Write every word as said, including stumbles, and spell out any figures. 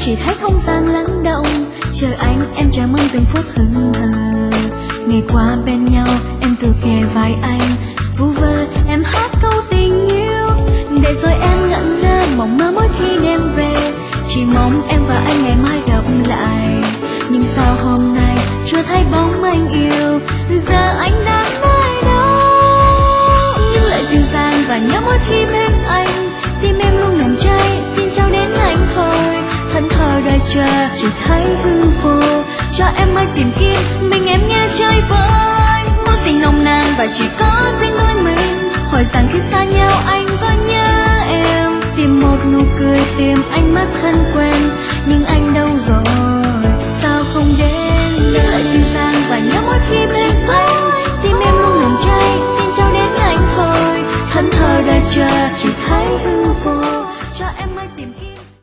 chỉ thấy không gian lắng động. Chờ anh em chờ mong từng phút hững hờ. Ngày qua bên nhau em tựa kề vai anh, vu vơ em hát câu tình yêu. Để rồi em ngẩn ngơ mộng mơ mỗi khi đêm về, chỉ mong em và anh ngày mai gặp lại. Nhưng sao hôm nay chưa thấy bóng anh yêu, giờ anh đang nơi đâu? Những lời dịu dàng và nhớ mỗi khi bên anh, tim em luôn nồng cháy xin trao đến anh thôi. Thẫn thờ đợi chờ chỉ thấy hư vô, cho em mãi tìm kiếm mình em nghe chơi vơi. Mối tình nồng nàn và chỉ có riêng đôi mình, hỏi rằng khi xa nhau anh có nhớ em. Tìm một nụ cười tìm anh